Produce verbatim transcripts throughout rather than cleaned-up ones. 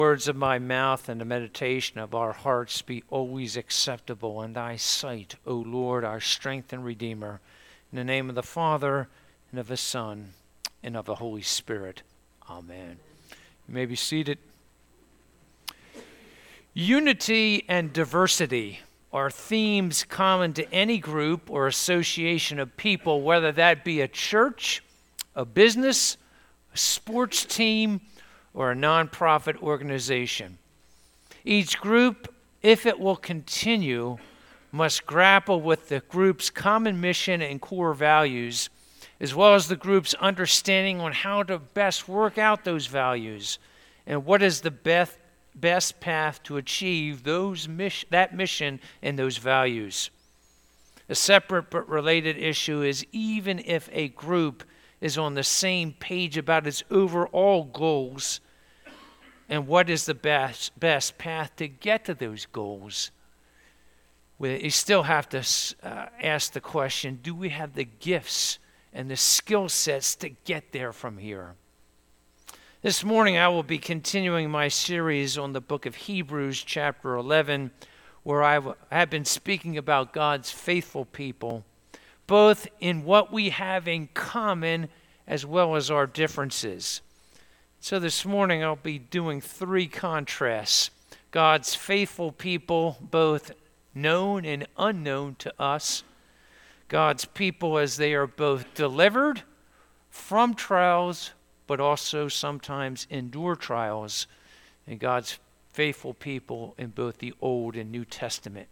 Words of my mouth and the meditation of our hearts be always acceptable in thy sight, O Lord, our strength and Redeemer. In the name of the Father, and of the Son, and of the Holy Spirit. Amen. You may be seated. Unity and diversity are themes common to any group or association of people, whether that be a church, a business, a sports team, or a nonprofit organization. Each group, if it will continue, must grapple with the group's common mission and core values, as well as the group's understanding on how to best work out those values and what is the best, best path to achieve those mission, that mission and those values. A separate but related issue is even if a group is on the same page about its overall goals and what is the best best path to get to those goals, we still have to uh, ask the question, do we have the gifts and the skill sets to get there from here? This morning I will be continuing my series on the book of Hebrews chapter eleven, where I have been speaking about God's faithful people, both in what we have in common as well as our differences. So this morning I'll be doing three contrasts. God's faithful people, both known and unknown to us. God's people as they are both delivered from trials, but also sometimes endure trials. And God's faithful people in both the Old and New Testament.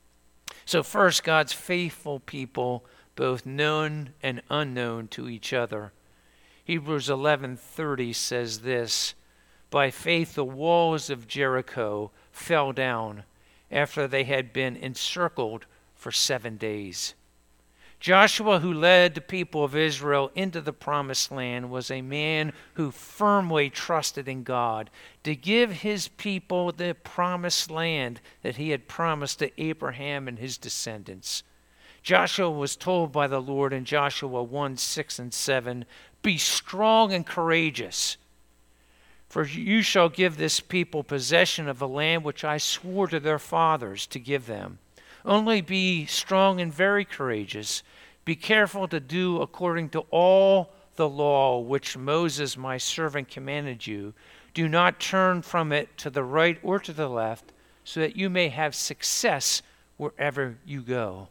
So first, God's faithful people, both known and unknown to each other. Hebrews eleven thirty says this, by faith the walls of Jericho fell down after they had been encircled for seven days. Joshua, who led the people of Israel into the promised land, was a man who firmly trusted in God to give his people the promised land that he had promised to Abraham and his descendants. Joshua was told by the Lord in Joshua one, six and seven, be strong and courageous, for you shall give this people possession of the land which I swore to their fathers to give them. Only be strong and very courageous. Be careful to do according to all the law which Moses my servant commanded you. Do not turn from it to the right or to the left, so that you may have success wherever you go.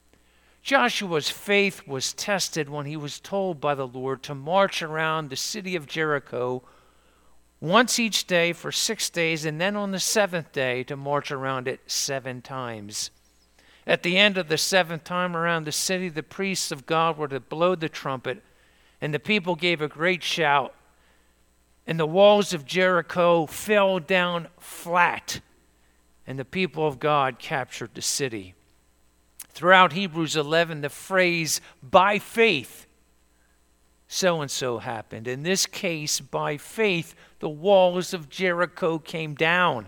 Joshua's faith was tested when he was told by the Lord to march around the city of Jericho once each day for six days, and then on the seventh day to march around it seven times. At the end of the seventh time around the city, the priests of God were to blow the trumpet, and the people gave a great shout, and the walls of Jericho fell down flat, and the people of God captured the city. Throughout Hebrews eleven, the phrase, by faith, so-and-so happened. In this case, by faith, the walls of Jericho came down.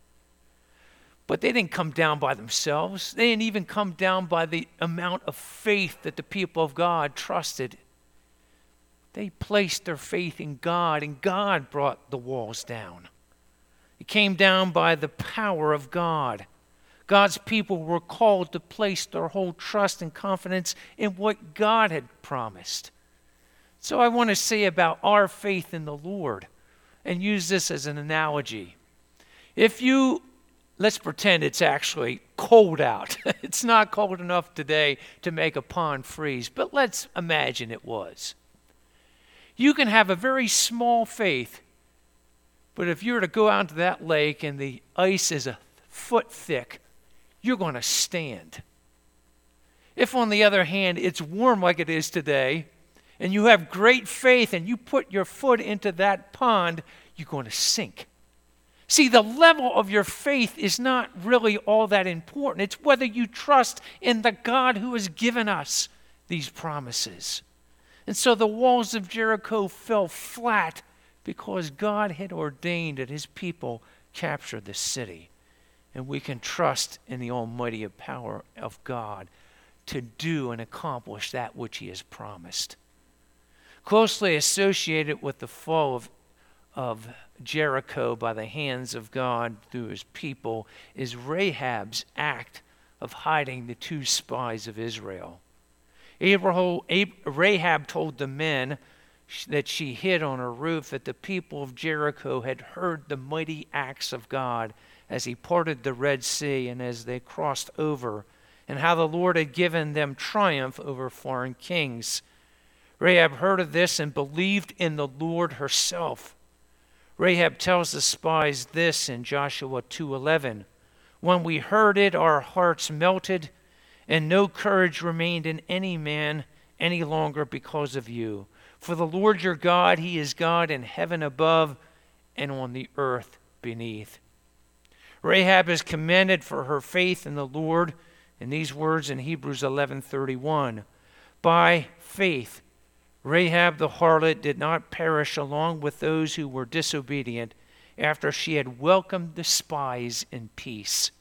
But they didn't come down by themselves. They didn't even come down by the amount of faith that the people of God trusted. They placed their faith in God, and God brought the walls down. It came down by the power of God. God's people were called to place their whole trust and confidence in what God had promised. So I want to say about our faith in the Lord and use this as an analogy. If you, let's pretend it's actually cold out. It's not cold enough today to make a pond freeze, but let's imagine it was. You can have a very small faith, but if you were to go out to that lake and the ice is a foot thick, you're going to stand. If, on the other hand, it's warm like it is today, and you have great faith and you put your foot into that pond, you're going to sink. See, the level of your faith is not really all that important. It's whether you trust in the God who has given us these promises. And so the walls of Jericho fell flat because God had ordained that his people capture the city. And we can trust in the almighty power of God to do and accomplish that which he has promised. Closely associated with the fall of of Jericho by the hands of God through his people is Rahab's act of hiding the two spies of Israel. Rahab told the men that she hid on her roof that the people of Jericho had heard the mighty acts of God as he parted the Red Sea and as they crossed over, and how the Lord had given them triumph over foreign kings. Rahab heard of this and believed in the Lord herself. Rahab tells the spies this in Joshua two eleven. When we heard it, our hearts melted, and no courage remained in any man any longer because of you. For the Lord your God, he is God in heaven above and on the earth beneath. Rahab is commended for her faith in the Lord in these words in Hebrews eleven thirty-one. By faith, Rahab the harlot did not perish along with those who were disobedient after she had welcomed the spies in peace.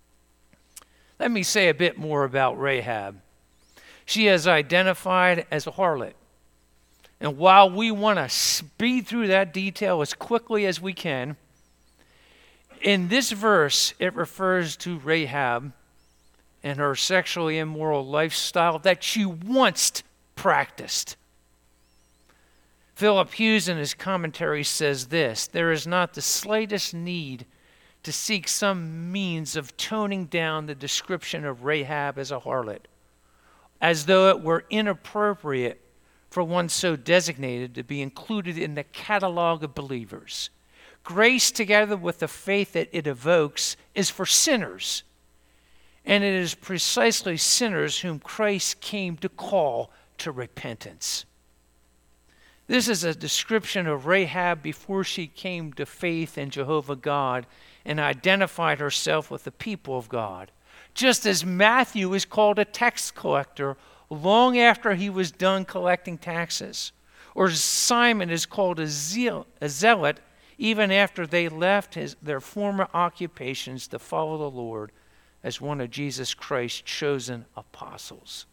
Let me say a bit more about Rahab. She is identified as a harlot. And while we want to speed through that detail as quickly as we can, in this verse it refers to Rahab and her sexually immoral lifestyle that she once practiced. Philip Hughes in his commentary says this: there is not the slightest need to seek some means of toning down the description of Rahab as a harlot, as though it were inappropriate for one so designated to be included in the catalog of believers. Grace, together with the faith that it evokes, is for sinners, and it is precisely sinners whom Christ came to call to repentance. This is a description of Rahab before she came to faith in Jehovah God and identified herself with the people of God. Just as Matthew is called a tax collector long after he was done collecting taxes, or Simon is called a, zeal, a zealot even after they left his, their former occupations to follow the Lord as one of Jesus Christ's chosen apostles.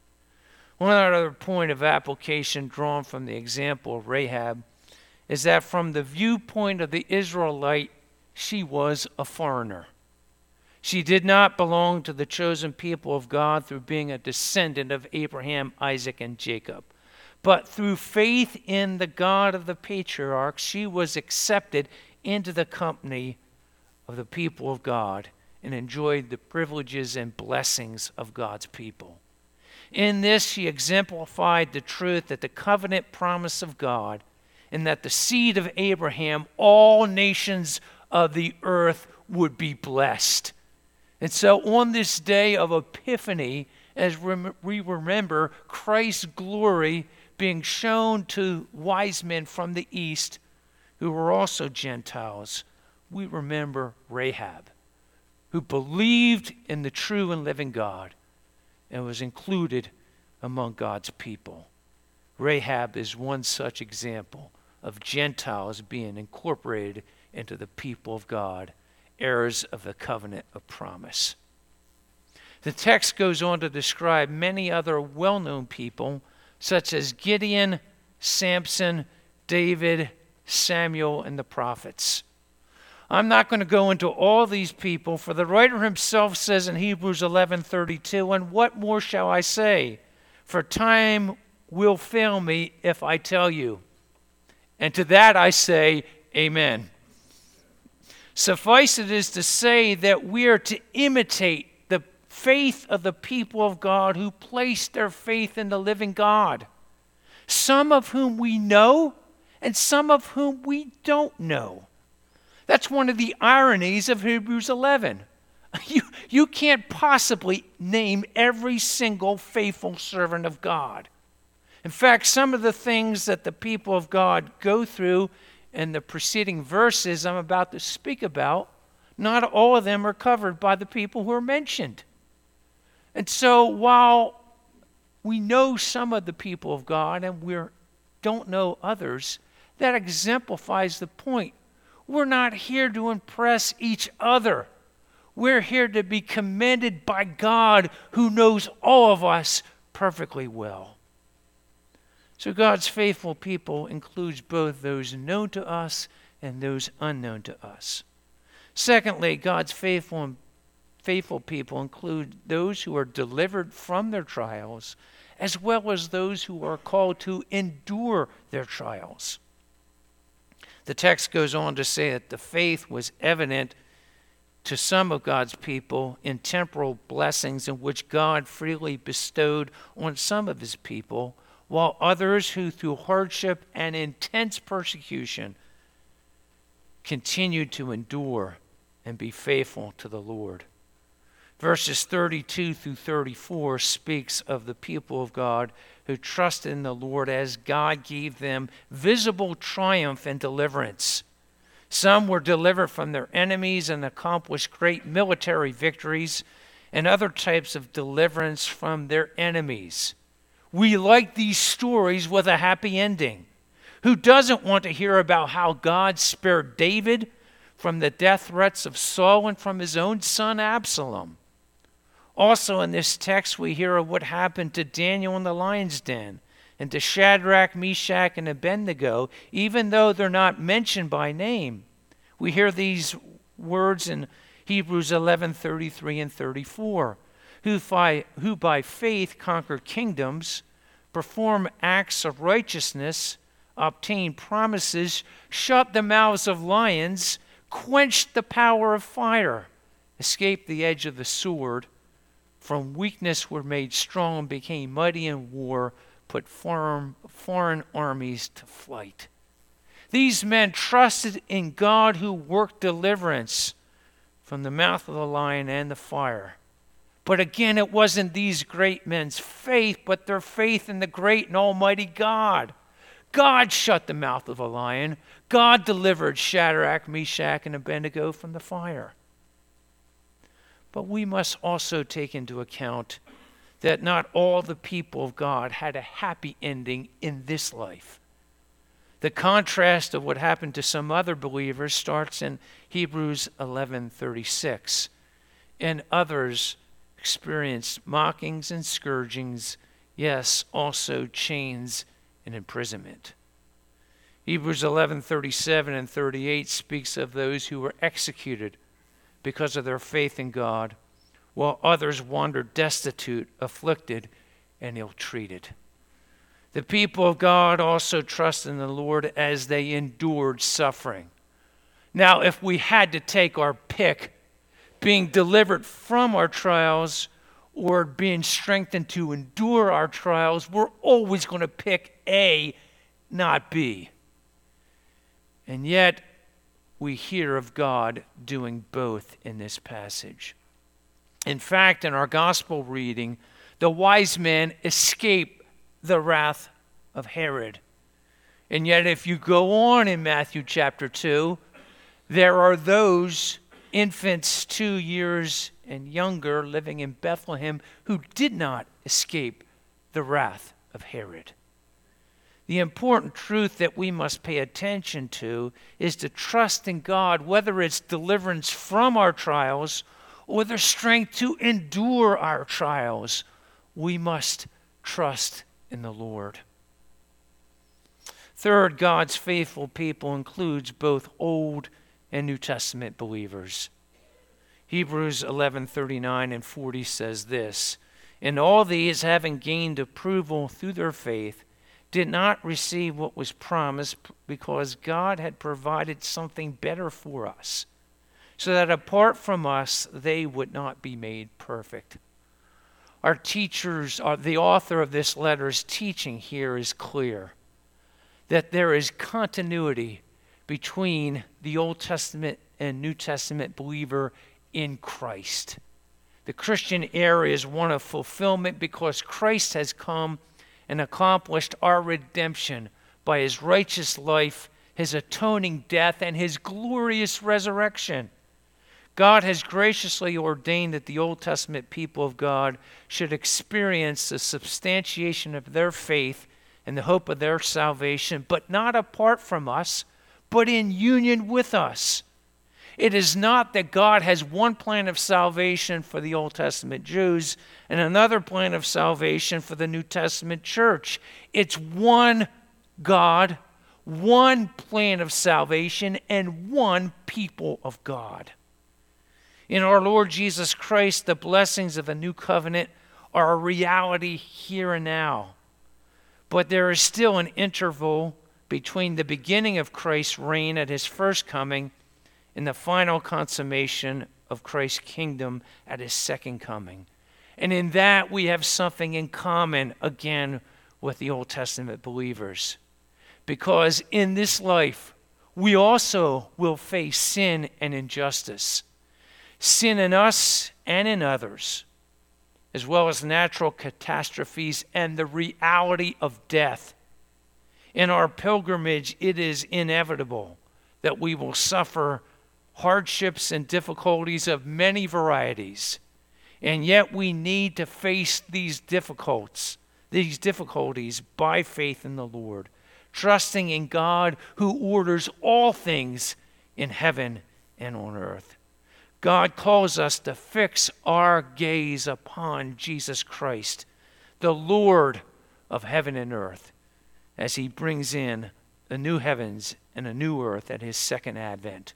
One other point of application drawn from the example of Rahab is that from the viewpoint of the Israelite, she was a foreigner. She did not belong to the chosen people of God through being a descendant of Abraham, Isaac, and Jacob. But through faith in the God of the patriarchs, she was accepted into the company of the people of God and enjoyed the privileges and blessings of God's people. In this, she exemplified the truth that the covenant promise of God and that the seed of Abraham, all nations of the earth would be blessed. And so on this day of Epiphany, as we remember Christ's glory being shown to wise men from the east who were also Gentiles, we remember Rahab, who believed in the true and living God and was included among God's people. Rahab is one such example of Gentiles being incorporated into the people of God, heirs of the covenant of promise. The text goes on to describe many other well-known people, such as Gideon, Samson, David, Samuel, and the prophets. I'm not going to go into all these people, for the writer himself says in Hebrews eleven thirty-two, and what more shall I say? For time will fail me if I tell you. And to that I say, amen. Suffice it is to say that we are to imitate the faith of the people of God who placed their faith in the living God, some of whom we know and some of whom we don't know. That's one of the ironies of Hebrews eleven. You, you can't possibly name every single faithful servant of God. In fact, some of the things that the people of God go through in the preceding verses I'm about to speak about, not all of them are covered by the people who are mentioned. And so while we know some of the people of God and we don't know others, that exemplifies the point. We're not here to impress each other. We're here to be commended by God who knows all of us perfectly well. So God's faithful people includes both those known to us and those unknown to us. Secondly, God's faithful and faithful people include those who are delivered from their trials, as well as those who are called to endure their trials. The text goes on to say that the faith was evident to some of God's people in temporal blessings in which God freely bestowed on some of his people, while others who through hardship and intense persecution continued to endure and be faithful to the Lord. Verses thirty-two through thirty-four speaks of the people of God who trusted in the Lord as God gave them visible triumph and deliverance. Some were delivered from their enemies and accomplished great military victories, and other types of deliverance from their enemies. We like these stories with a happy ending. Who doesn't want to hear about how God spared David from the death threats of Saul and from his own son Absalom? Also in this text, we hear of what happened to Daniel in the lion's den and to Shadrach, Meshach, and Abednego, even though they're not mentioned by name. We hear these words in Hebrews eleven thirty-three and thirty-four, who by, who by faith conquer kingdoms, perform acts of righteousness, obtain promises, shut the mouths of lions, quenched the power of fire, escaped the edge of the sword, from weakness were made strong, became mighty in war, put foreign, foreign armies to flight. These men trusted in God who worked deliverance from the mouth of the lion and the fire. But again, it wasn't these great men's faith, but their faith in the great and almighty God. God shut the mouth of the lion. God delivered Shadrach, Meshach, and Abednego from the fire. But we must also take into account that not all the people of God had a happy ending in this life. The contrast of what happened to some other believers starts in Hebrews eleven thirty-six. And others experienced mockings and scourgings, yes, also chains and imprisonment. Hebrews eleven thirty-seven and thirty-eight speaks of those who were executed because of their faith in God, while others wandered destitute, afflicted, and ill-treated. The people of God also trusted in the Lord as they endured suffering. Now, if we had to take our pick, being delivered from our trials or being strengthened to endure our trials, we're always going to pick A, not B. And yet, we hear of God doing both in this passage. In fact, in our gospel reading, the wise men escape the wrath of Herod. And yet, if you go on in Matthew chapter two, there are those infants two years and younger living in Bethlehem who did not escape the wrath of Herod. The important truth that we must pay attention to is to trust in God, whether it's deliverance from our trials or the strength to endure our trials. We must trust in the Lord. Third, God's faithful people includes both Old and New Testament believers. Hebrews eleven thirty-nine and forty says this, "And all these, having gained approval through their faith, did not receive what was promised because God had provided something better for us, so that apart from us, they would not be made perfect." Our teachers, uh, the author of this letter's teaching here is clear, that there is continuity between the Old Testament and New Testament believer in Christ. The Christian era is one of fulfillment because Christ has come and accomplished our redemption by his righteous life, his atoning death, and his glorious resurrection. God has graciously ordained that the Old Testament people of God should experience the substantiation of their faith and the hope of their salvation, but not apart from us, but in union with us. It is not that God has one plan of salvation for the Old Testament Jews and another plan of salvation for the New Testament church. It's one God, one plan of salvation, and one people of God. In our Lord Jesus Christ, the blessings of the new covenant are a reality here and now. But there is still an interval between the beginning of Christ's reign at his first coming and the final consummation of Christ's kingdom at his second coming. And in that we have something in common again with the Old Testament believers. Because in this life, we also will face sin and injustice. Sin in us and in others, as well as natural catastrophes and the reality of death. In our pilgrimage, it is inevitable that we will suffer hardships and difficulties of many varieties. And yet we need to face these difficulties, these difficulties by faith in the Lord, trusting in God who orders all things in heaven and on earth. God calls us to fix our gaze upon Jesus Christ, the Lord of heaven and earth, as he brings in the new heavens and a new earth at his second advent.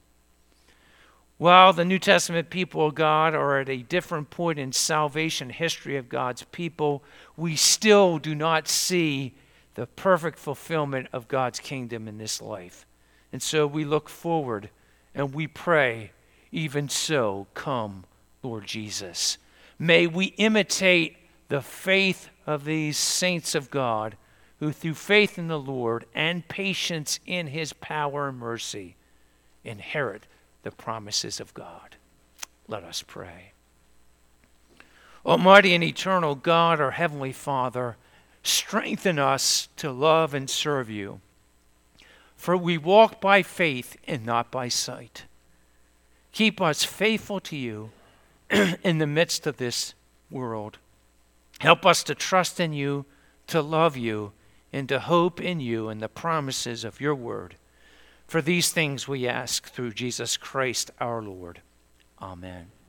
While the New Testament people of God are at a different point in salvation history of God's people, we still do not see the perfect fulfillment of God's kingdom in this life. And so we look forward and we pray, even so, come, Lord Jesus. May we imitate the faith of these saints of God who through faith in the Lord and patience in his power and mercy inherit the promises of God. Let us pray. Almighty and eternal God, our Heavenly Father, strengthen us to love and serve you. For we walk by faith and not by sight. Keep us faithful to you in the midst of this world. Help us to trust in you, to love you, and to hope in you and the promises of your word. For these things we ask through Jesus Christ our Lord. Amen.